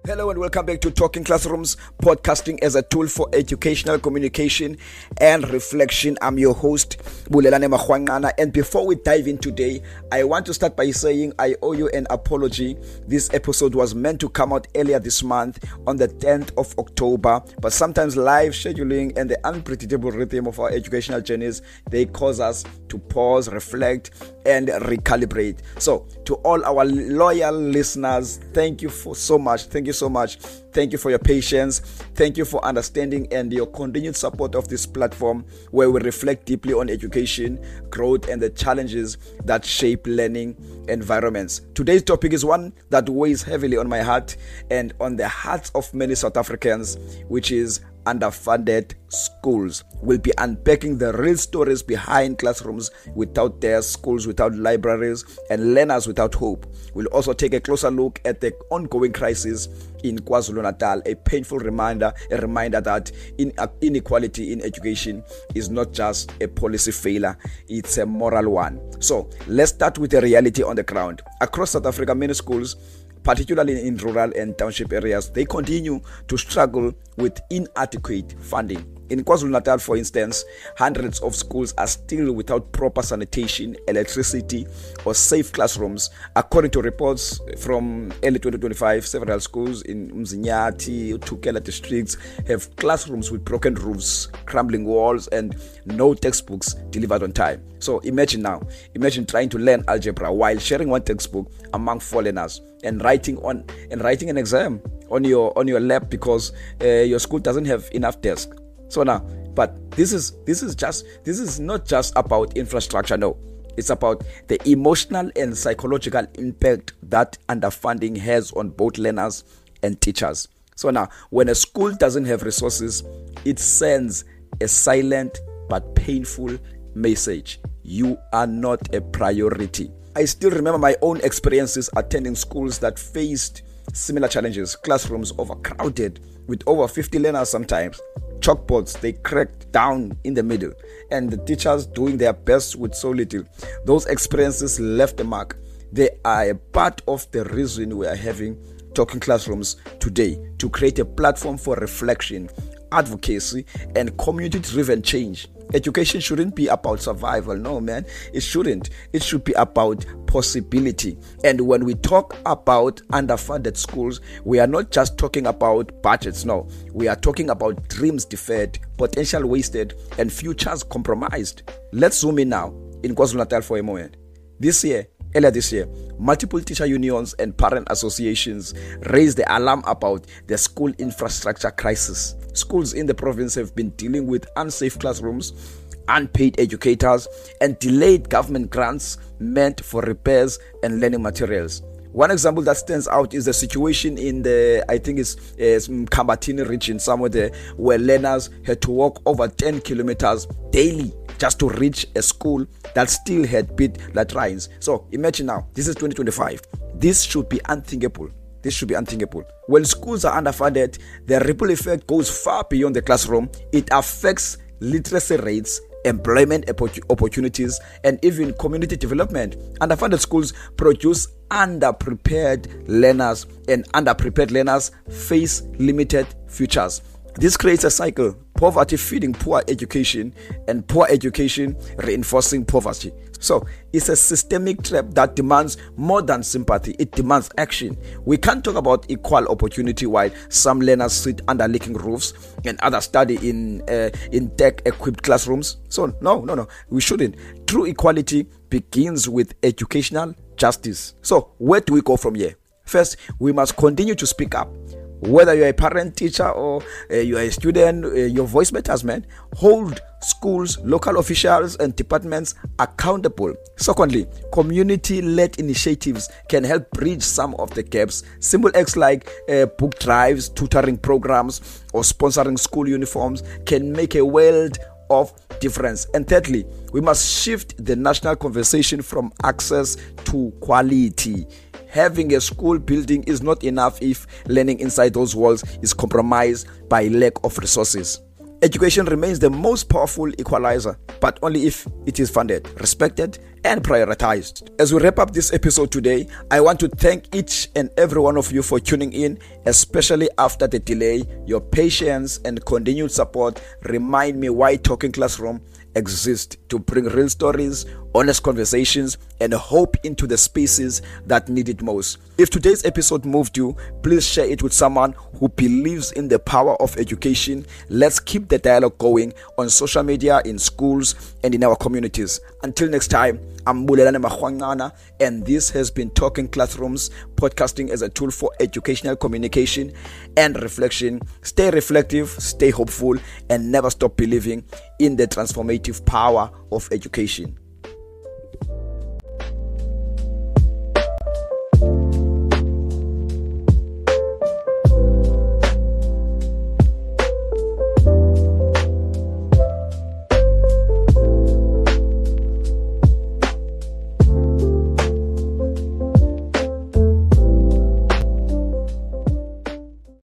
Hello and welcome back to Talking Classrooms, podcasting as a tool for educational communication and reflection. I'm your host, Bulelane Mahwangana. And before we dive in today, I want to start by saying I owe you an apology. This episode was meant to come out earlier this month on the 10th of October, but sometimes live scheduling and the unpredictable rhythm of our educational journeys, they cause us to pause, reflect, and recalibrate. So to all our loyal listeners, thank you so much. Thank you for your patience. Thank you for understanding and your continued support of this platform where we reflect deeply on education, growth, and the challenges that shape learning environments. Today's topic is one that weighs heavily on my heart and on the hearts of many South Africans, which is underfunded schools. We'll be unpacking the real stories behind classrooms without desks, schools without libraries, and learners without hope. We'll also take a closer look at the ongoing crisis in KwaZulu-Natal, a painful reminder that inequality in education is not just a policy failure, it's a moral one. So let's start with the reality on the ground. Across South Africa, many schools, particularly in rural and township areas, they continue to struggle with inadequate funding. In KwaZulu-Natal, for instance, hundreds of schools are still without proper sanitation, electricity, or safe classrooms. According to reports from early 2025, several schools in Mzinyati, Tukela districts have classrooms with broken roofs, crumbling walls, and no textbooks delivered on time. So imagine trying to learn algebra while sharing one textbook among four learners and writing an exam on your lap because your school doesn't have enough desks. So now, but this is not just about infrastructure. No, it's about the emotional and psychological impact that underfunding has on both learners and teachers. So now, when a school doesn't have resources, it sends a silent but painful message: you are not a priority. I still remember my own experiences attending schools that faced similar challenges. Classrooms overcrowded with over 50 learners sometimes. Chalkboards, they cracked down in the middle, and the teachers doing their best with so little. Those experiences left a mark. They are a part of the reason we are having Talking Classrooms today, to create a platform for reflection, advocacy, and community-driven change. Education shouldn't be about survival. No, man, it shouldn't. It should be about possibility. And when we talk about underfunded schools, we are not just talking about budgets. No, we are talking about dreams deferred, potential wasted, and futures compromised. Let's zoom in now in KwaZulu-Natal for a moment. Earlier this year, multiple teacher unions and parent associations raised the alarm about the school infrastructure crisis. Schools in the province have been dealing with unsafe classrooms, unpaid educators, and delayed government grants meant for repairs and learning materials. One example that stands out is the situation in the, I think it's Mkambatini region, somewhere there, where learners had to walk over 10 kilometers daily just to reach a school that still had bit latrines. So imagine now, this is 2025. This should be unthinkable. When schools are underfunded, the ripple effect goes far beyond the classroom. It affects literacy rates, employment opportunities, and even community development. Underfunded schools produce underprepared learners, and underprepared learners face limited futures. This creates a cycle: poverty feeding poor education, and poor education reinforcing poverty. So it's a systemic trap that demands more than sympathy. It demands action. We can't talk about equal opportunity while some learners sit under leaking roofs and others study in tech-equipped classrooms. So no, we shouldn't. True equality begins with educational justice. So where do we go from here? First, we must continue to speak up. Whether you're a parent, teacher, or you're a student, your voice matters, man. Hold schools, local officials, and departments accountable. Secondly, community-led initiatives can help bridge some of the gaps. Simple acts like book drives, tutoring programs, or sponsoring school uniforms can make a world of difference. And thirdly, we must shift the national conversation from access to quality. Having a school building is not enough if learning inside those walls is compromised by lack of resources. Education remains the most powerful equalizer, but only if it is funded, respected, and prioritized. As we wrap up this episode today, I want to thank each and every one of you for tuning in, especially after the delay. Your patience and continued support remind me why Talking Classroom exists, to bring real stories, honest conversations, and hope into the spaces that need it most. If today's episode moved you, please share it with someone who believes in the power of education. Let's keep the dialogue going on social media, in schools, and in our communities. Until next time, I'm Bulelane Makhwangana, and this has been Talking Classrooms, podcasting as a tool for educational communication and reflection. Stay reflective, stay hopeful, and never stop believing in the transformative power of education.